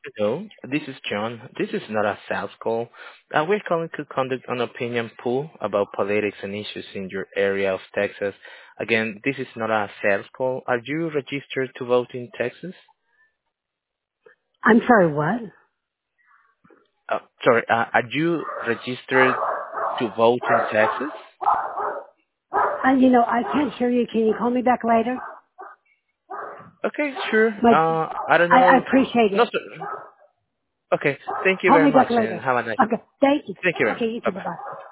Hello, this is John. This is not a sales call. We're calling to conduct an opinion poll about politics and issues in your area of Texas. Again, this is not a sales call. Are you registered to vote in Texas? I'm sorry, what? Sorry, are you registered to vote in Texas? I can't hear you. Can you call me back later? Okay, sure. My, I don't I know. appreciate No, it. sir. Okay, thank you Call very me much back and later. have a nice. Okay, thank you. Thank you. Okay, you Bye too. bye. Bye-bye.